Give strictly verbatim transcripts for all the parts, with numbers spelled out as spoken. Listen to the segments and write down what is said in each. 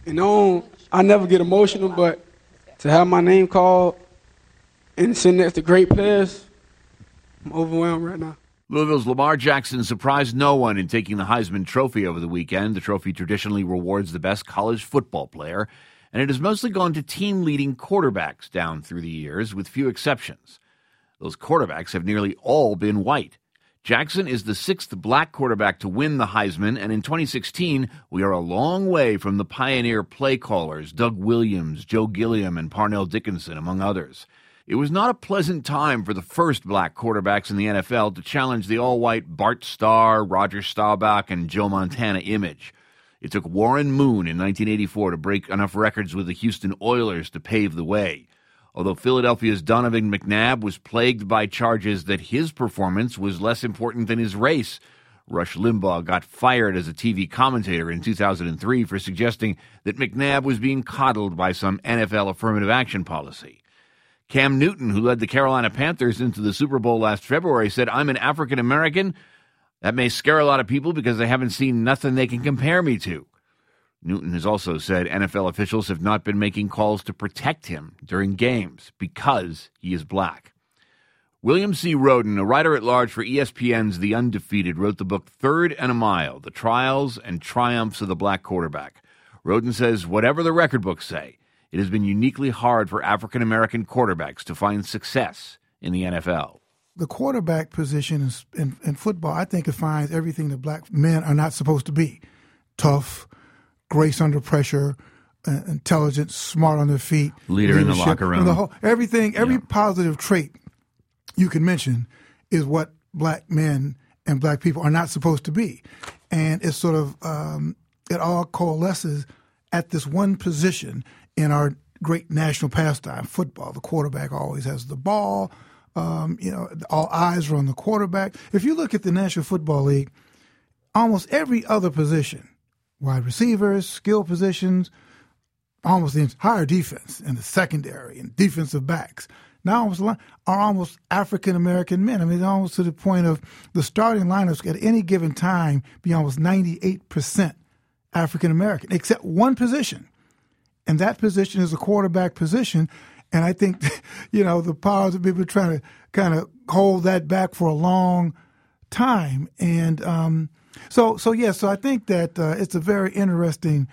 You know, I never get emotional, but to have my name called and sitting next to great players, I'm overwhelmed right now. Louisville's Lamar Jackson surprised no one in taking the Heisman Trophy over the weekend. The trophy traditionally rewards the best college football player, and it has mostly gone to team-leading quarterbacks down through the years, with few exceptions. Those quarterbacks have nearly all been white. Jackson is the sixth black quarterback to win the Heisman, and in twenty sixteen, we are a long way from the pioneer play callers Doug Williams, Joe Gilliam, and Parnell Dickinson, among others. It was not a pleasant time for the first black quarterbacks in the N F L to challenge the all-white Bart Starr, Roger Staubach, and Joe Montana image. It took Warren Moon in nineteen eighty-four to break enough records with the Houston Oilers to pave the way. Although Philadelphia's Donovan McNabb was plagued by charges that his performance was less important than his race, Rush Limbaugh got fired as a T V commentator in two thousand three for suggesting that McNabb was being coddled by some N F L affirmative action policy. Cam Newton, who led the Carolina Panthers into the Super Bowl last February, said, "I'm an African-American. That may scare a lot of people because they haven't seen nothing they can compare me to." Newton has also said N F L officials have not been making calls to protect him during games because he is black. William C. Rhoden, a writer-at-large for E S P N's The Undefeated, wrote the book Third and a Mile, The Trials and Triumphs of the Black Quarterback. Rhoden says, whatever the record books say, it has been uniquely hard for African-American quarterbacks to find success in the N F L. The quarterback position in, in, in football, I think, defines everything that black men are not supposed to be. Tough, grace under pressure, uh, intelligent, smart on their feet. Leader in the locker room. The whole, everything, every yeah. positive trait you can mention is what black men and black people are not supposed to be. And it's sort of, um, it all coalesces at this one position in our great national pastime, football. The quarterback always has the ball. Um, you know, all eyes are on the quarterback. If you look at the National Football League, almost every other position, wide receivers, skill positions, almost the entire defense and the secondary and defensive backs, now almost are almost African-American men. I mean, almost to the point of the starting lineups at any given time be almost ninety-eight percent African-American, except one position. And that position is a quarterback position. And I think, you know, the powers of people are trying to kind of hold that back for a long time. And um, so, so yeah, so I think that uh, it's a very interesting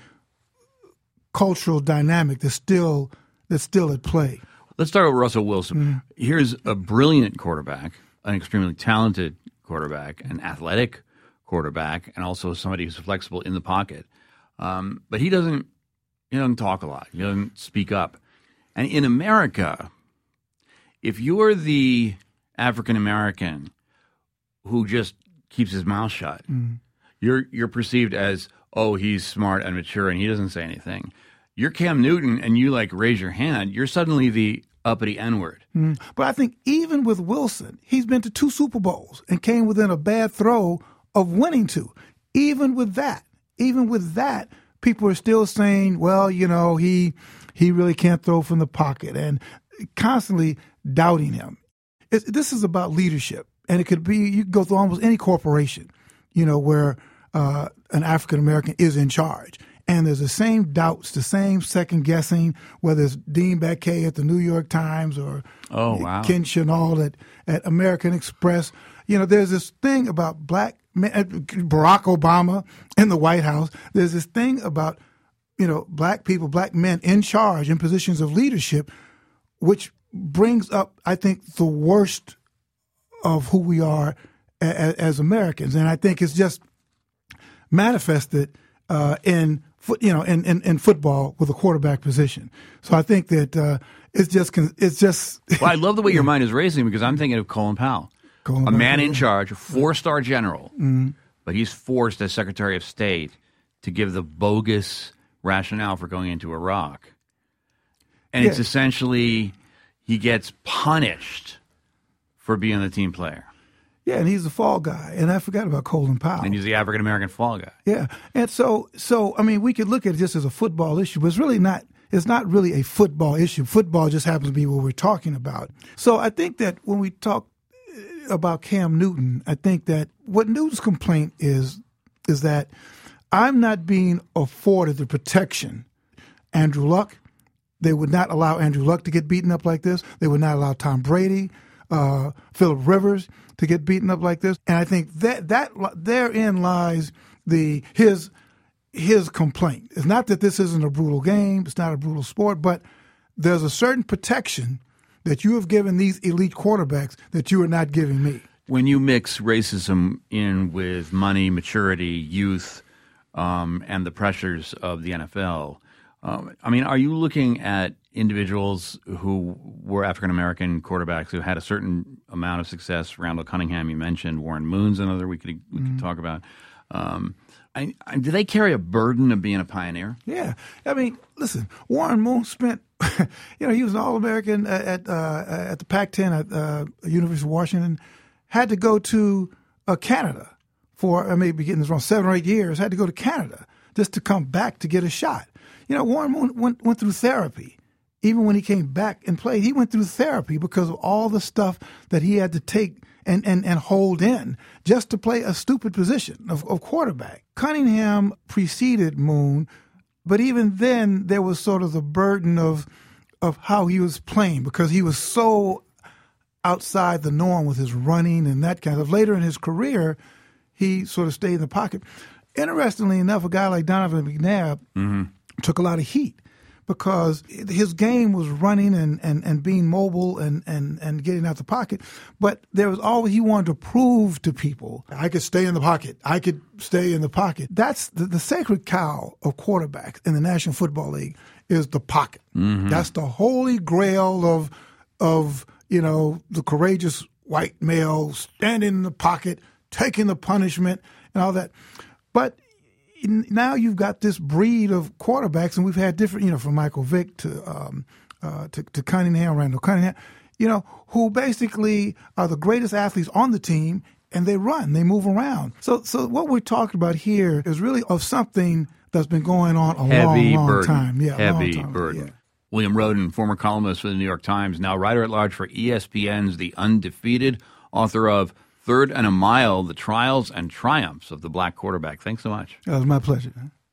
cultural dynamic that's still that's still at play. Let's start with Russell Wilson. Mm-hmm. Here's a brilliant quarterback, an extremely talented quarterback, an athletic quarterback, and also somebody who's flexible in the pocket. Um, but he doesn't, he doesn't talk a lot. He doesn't speak up. And in America, if you're the African-American who just keeps his mouth shut, mm. you're you're perceived as, oh, he's smart and mature and he doesn't say anything. You're Cam Newton and you, like, raise your hand, you're suddenly the uppity N-word. Mm. But I think even with Wilson, he's been to two Super Bowls and came within a bad throw of winning two. Even with that, even with that, people are still saying, well, you know, he he really can't throw from the pocket, and constantly doubting him. It's, this is about leadership, and it could be, you could go through almost any corporation, you know, where uh, an African-American is in charge. And there's the same doubts, the same second-guessing, whether it's Dean Baquet at the New York Times or oh, wow. Ken Chenault at, at American Express. You know, there's this thing about black men, Barack Obama in the White House. There's this thing about, you know, black people, black men in charge in positions of leadership, which brings up, I think, the worst of who we are as, as Americans. And I think it's just manifested uh, in you know in, in, in football with a quarterback position. So I think that uh, it's just it's just. Well, I love the way your mind is racing because I'm thinking of Colin Powell, Colin a man Powell. in charge, a four-star general, mm-hmm. but he's forced as Secretary of State to give the bogus rationale for going into Iraq, and yeah. it's essentially he gets punished for being the team player. Yeah, and he's the fall guy, and I forgot about Colin Powell. And he's the African-American fall guy. Yeah, and so, so I mean, we could look at it just as a football issue, but it's really not. It's not really a football issue. Football just happens to be what we're talking about. So I think that when we talk about Cam Newton, I think that what Newton's complaint is is that I'm not being afforded the protection Andrew Luck. They would not allow Andrew Luck to get beaten up like this. They would not allow Tom Brady, uh, Phillip Rivers to get beaten up like this. And I think that that therein lies the his his complaint. It's not that this isn't a brutal game. It's not a brutal sport, but there's a certain protection that you have given these elite quarterbacks that you are not giving me. When you mix racism in with money, maturity, youth, um, and the pressures of the N F L, um, I mean, are you looking at individuals who were African-American quarterbacks who had a certain amount of success? Randall Cunningham, you mentioned. Warren Moon's another we could we mm-hmm. could talk about. Um, I, I, do they carry a burden of being a pioneer? Yeah. I mean, listen, Warren Moon spent, you know, he was an All-American at at, uh, at the Pac ten at uh, University of Washington, had to go to uh, Canada for, I may be getting this wrong, seven or eight years, had to go to Canada just to come back to get a shot. You know, Warren Moon went, went through therapy. Even when he came back and played, he went through therapy because of all the stuff that he had to take and, and, and hold in just to play a stupid position of, of quarterback. Cunningham preceded Moon, but even then there was sort of the burden of of how he was playing because he was so outside the norm with his running and that kind of. Later in his career, he sort of stayed in the pocket. Interestingly enough, a guy like Donovan McNabb mm-hmm. took a lot of heat because his game was running and, and, and being mobile and, and, and getting out the pocket. But there was always, he wanted to prove to people, I could stay in the pocket. I could stay in the pocket. That's the, the sacred cow of quarterbacks in the National Football League is the pocket. Mm-hmm. That's the holy grail of, of, you know, the courageous white male standing in the pocket, taking the punishment and all that. But now you've got this breed of quarterbacks, and we've had different, you know, from Michael Vick to um, uh, to, to Cunningham, Randall Cunningham, you know, who basically are the greatest athletes on the team, and they run, they move around. So, so what we're talking about here is really of something that's been going on a Heavy long, long burden. time. Yeah, Heavy long time. burden. Yeah. William Roden, former columnist for the New York Times, now writer-at-large for E S P N's The Undefeated, author of Third and a Mile, The Trials and Triumphs of the Black Quarterback. Thanks so much. It was my pleasure.